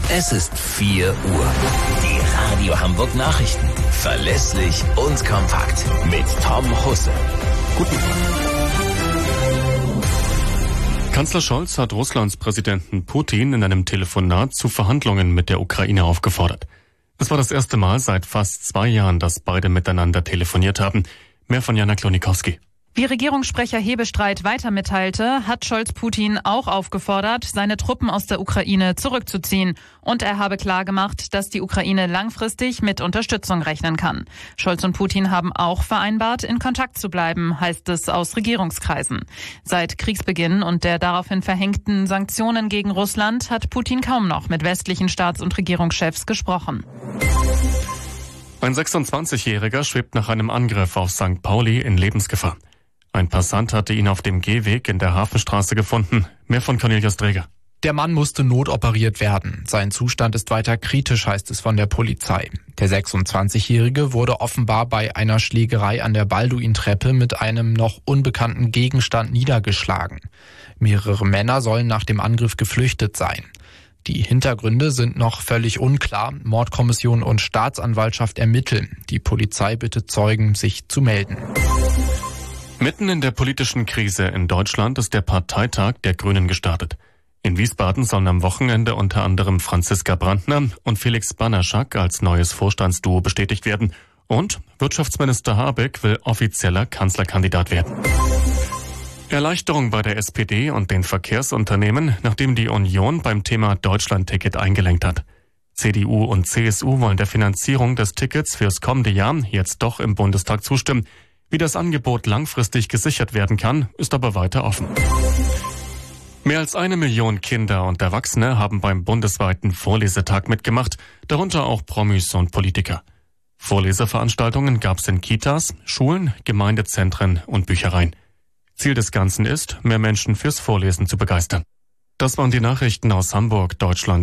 Es ist 4 Uhr. Die Radio Hamburg Nachrichten. Verlässlich und kompakt. Mit Tom Husse. Guten Tag. Kanzler Scholz hat Russlands Präsidenten Putin in einem Telefonat zu Verhandlungen mit der Ukraine aufgefordert. Es war das erste Mal seit fast 2 Jahren, dass beide miteinander telefoniert haben. Mehr von Jana Klonikowski. Wie Regierungssprecher Hebestreit weiter mitteilte, hat Scholz Putin auch aufgefordert, seine Truppen aus der Ukraine zurückzuziehen. Und er habe klargemacht, dass die Ukraine langfristig mit Unterstützung rechnen kann. Scholz und Putin haben auch vereinbart, in Kontakt zu bleiben, heißt es aus Regierungskreisen. Seit Kriegsbeginn und der daraufhin verhängten Sanktionen gegen Russland hat Putin kaum noch mit westlichen Staats- und Regierungschefs gesprochen. Ein 26-Jähriger schwebt nach einem Angriff auf St. Pauli in Lebensgefahr. Ein Passant hatte ihn auf dem Gehweg in der Hafenstraße gefunden. Mehr von Cornelius Dreger. Der Mann musste notoperiert werden. Sein Zustand ist weiter kritisch, heißt es von der Polizei. Der 26-Jährige wurde offenbar bei einer Schlägerei an der Balduintreppe mit einem noch unbekannten Gegenstand niedergeschlagen. Mehrere Männer sollen nach dem Angriff geflüchtet sein. Die Hintergründe sind noch völlig unklar. Mordkommission und Staatsanwaltschaft ermitteln. Die Polizei bittet Zeugen, sich zu melden. Mitten in der politischen Krise in Deutschland ist der Parteitag der Grünen gestartet. In Wiesbaden sollen am Wochenende unter anderem Franziska Brandner und Felix Banaschak als neues Vorstandsduo bestätigt werden. Und Wirtschaftsminister Habeck will offizieller Kanzlerkandidat werden. Erleichterung bei der SPD und den Verkehrsunternehmen, nachdem die Union beim Thema Deutschlandticket eingelenkt hat. CDU und CSU wollen der Finanzierung des Tickets fürs kommende Jahr jetzt doch im Bundestag zustimmen. Wie das Angebot langfristig gesichert werden kann, ist aber weiter offen. Mehr als 1 Million Kinder und Erwachsene haben beim bundesweiten Vorlesetag mitgemacht, darunter auch Promis und Politiker. Vorleseveranstaltungen gab es in Kitas, Schulen, Gemeindezentren und Büchereien. Ziel des Ganzen ist, mehr Menschen fürs Vorlesen zu begeistern. Das waren die Nachrichten aus Hamburg, Deutschland.